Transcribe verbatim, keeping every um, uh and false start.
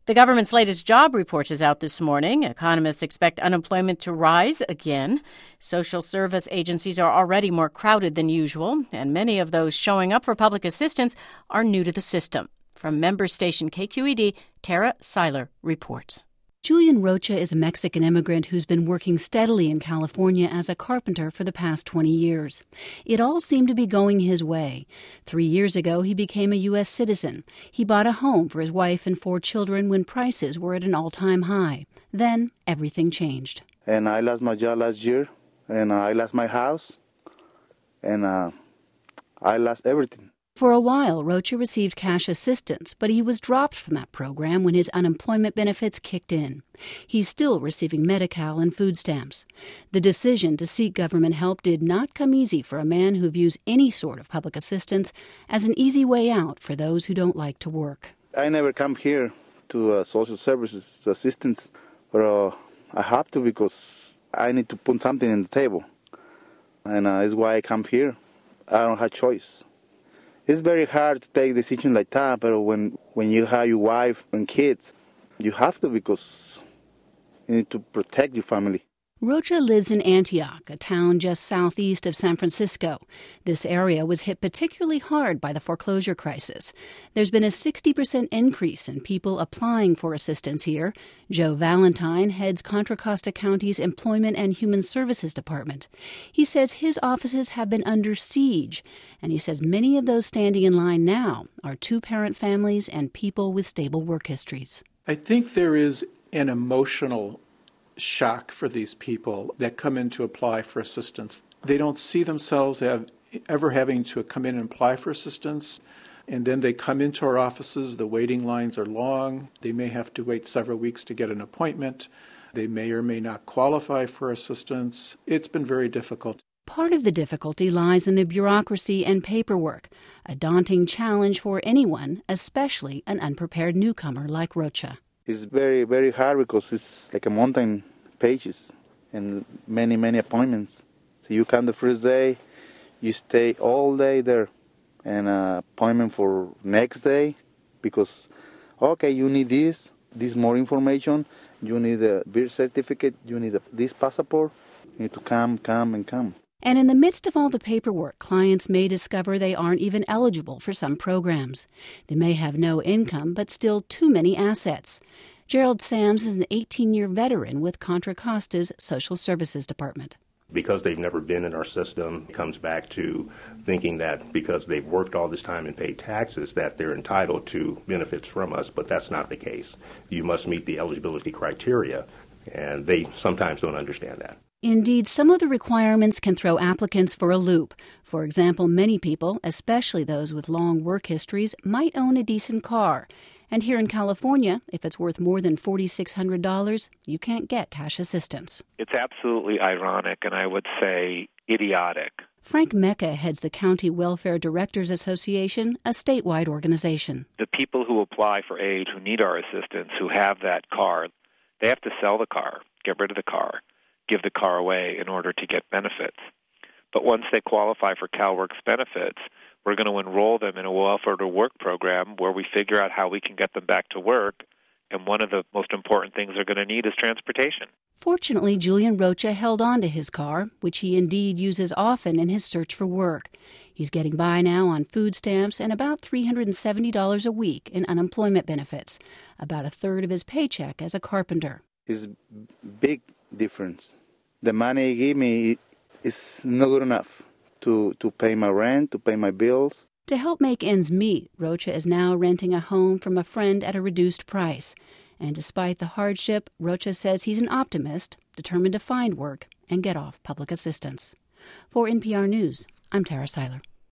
The government's latest job report is out this morning. Economists expect unemployment to rise again. Social service agencies are already more crowded than usual, and many of those showing up for public assistance are new to the system. From member station K Q E D, Tara Seiler reports. Julian Rocha is a Mexican immigrant who's been working steadily in California as a carpenter for the past twenty years. It all seemed to be going his way. Three years ago, he became a U S citizen. He bought a home for his wife and four children when prices were at an all-time high. Then everything changed. And I lost my job last year, and I lost my house, and uh, I lost everything. For a while, Rocha received cash assistance, but he was dropped from that program when his unemployment benefits kicked in. He's still receiving Medi-Cal and food stamps. The decision to seek government help did not come easy for a man who views any sort of public assistance as an easy way out for those who don't like to work. I never come here to uh, social services assistance, but uh, I have to because I need to put something on the table. And uh, that's why I come here. I don't have choice. It's very hard to take a decision like that, but when, when you have your wife and kids, you have to because you need to protect your family. Rocha lives in Antioch, a town just southeast of San Francisco. This area was hit particularly hard by the foreclosure crisis. There's been a sixty percent increase in people applying for assistance here. Joe Valentine heads Contra Costa County's Employment and Human Services Department. He says his offices have been under siege, and he says many of those standing in line now are two-parent families and people with stable work histories. I think there is an emotional shock for these people that come in to apply for assistance. They don't see themselves have, ever having to come in and apply for assistance, and then they come into our offices. The waiting lines are long. They may have to wait several weeks to get an appointment. They may or may not qualify for assistance. It's been very difficult. Part of the difficulty lies in the bureaucracy and paperwork, a daunting challenge for anyone, especially an unprepared newcomer like Rocha. It's very, very hard because it's like a mountain pages and many, many appointments. So you come the first day, you stay all day there, and uh, appointment for next day because, okay, you need this, this more information, you need a birth certificate, you need a, this passport, you need to come, come, and come. And in the midst of all the paperwork, clients may discover they aren't even eligible for some programs. They may have no income, but still too many assets. Gerald Sams is an eighteen-year veteran with Contra Costa's Social Services Department. Because they've never been in our system, it comes back to thinking that because they've worked all this time and paid taxes that they're entitled to benefits from us, but that's not the case. You must meet the eligibility criteria, and they sometimes don't understand that. Indeed, some of the requirements can throw applicants for a loop. For example, many people, especially those with long work histories, might own a decent car. And here in California, if it's worth more than four thousand six hundred dollars, you can't get cash assistance. It's absolutely ironic, and I would say idiotic. Frank Mecca heads the County Welfare Directors Association, a statewide organization. The people who apply for aid who need our assistance, who have that car, they have to sell the car, get rid of the car, give the car away in order to get benefits. But once they qualify for CalWORK's benefits, we're going to enroll them in a welfare to work program where we figure out how we can get them back to work. And one of the most important things they're going to need is transportation. Fortunately, Julian Rocha held on to his car, which he indeed uses often in his search for work. He's getting by now on food stamps and about three hundred seventy dollars a week in unemployment benefits, about a third of his paycheck as a carpenter. It's big difference. The money he gave me is not good enough to, to pay my rent, to pay my bills. To help make ends meet, Rocha is now renting a home from a friend at a reduced price. And despite the hardship, Rocha says he's an optimist, determined to find work and get off public assistance. For N P R News, I'm Tara Seiler.